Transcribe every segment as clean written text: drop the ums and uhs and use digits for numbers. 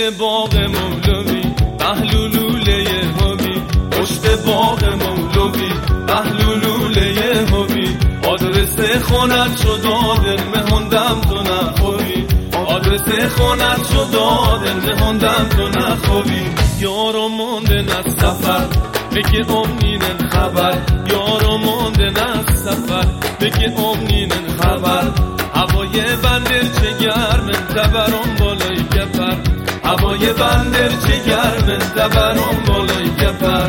پشت باغ مولوی پهلولوله هوی، پشت باغ مولوی پهلولوله هوی، آدرس خونت شو دادن مهندم تو نخوی، آدرس خونت شو دادن مهندم تو نخوی. یارو موندن از سفر بگه امنینن خبر، یارو موندن از سفر بگه امنینن خبر. هوای بندر چه گرمن تبرم بالای گپر، هوای بندر چه گرمن تبرم بالای گپر.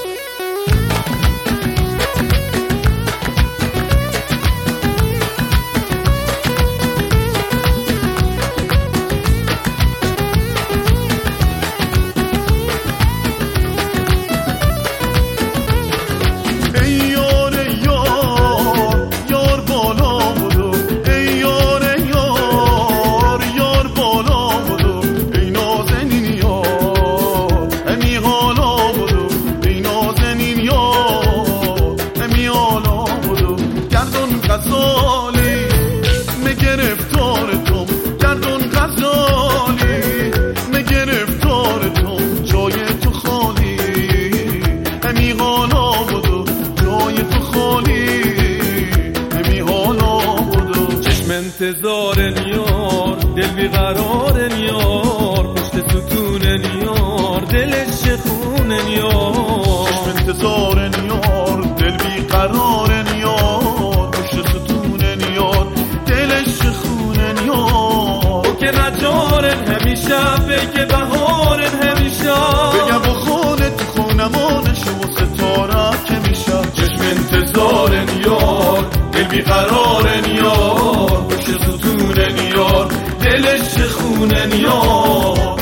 انتظار یار دل بیقرار یار، پشت ستون یار دلش خون یار. انتظار یار دل بیقرار یار، پشت ستون یار دلش خون یار. او که نجارن همیشه بگه بهارن همیشه، بگه بخونه تو خونمانش و ستاره که میشه. چشم انتظار یار دل بیقرار یار، ستون یار دلش خون یار.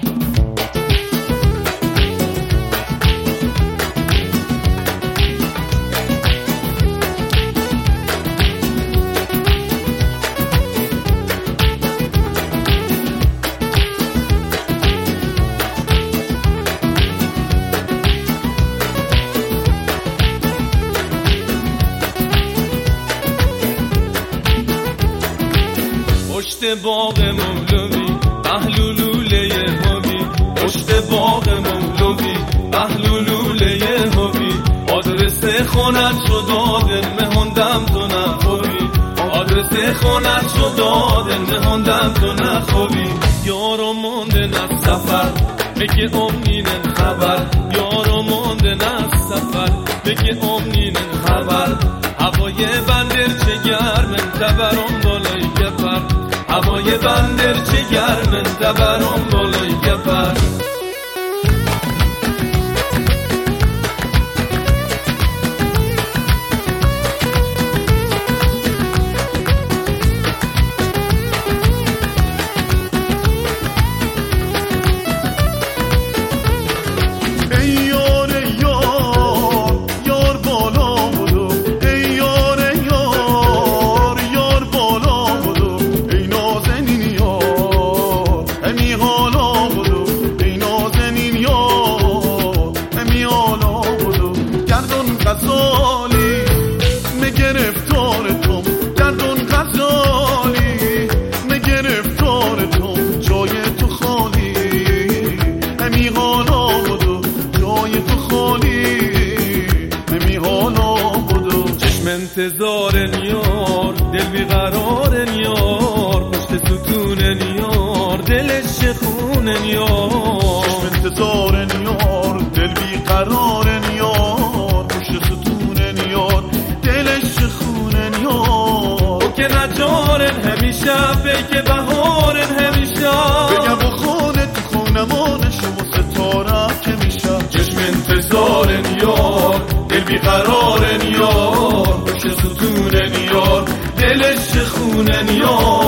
پشت باغ مولوی پهلولوله هوی، پشت باغ مولوی پهلولوله هوی، آدرس خونت شو دادن مهندم تو نخوی، آدرس خونت شو دادن مهندم تو نخوی. یارو موندن از سفر بگه امنینن خبر، یارو موندن از سفر بگه امنینن خبر. هوای بندر چه گرمن تبرم بالای گپر، هوای بندر چه گرمن تبرم بالای گپر. انتظار یار دل بیقرار یار، پشت ستون یار دلش خون یار. انتظار یار دل بیقرار یار، پشت ستون یار دلش خون یار. او که نجارن همیشه بگه بهارن همیشه، بگه بخونه تو خونمانش و ستاره که میشه. چشم انتظار یار دل بیقرار یار، ستون یار دلش خون یار.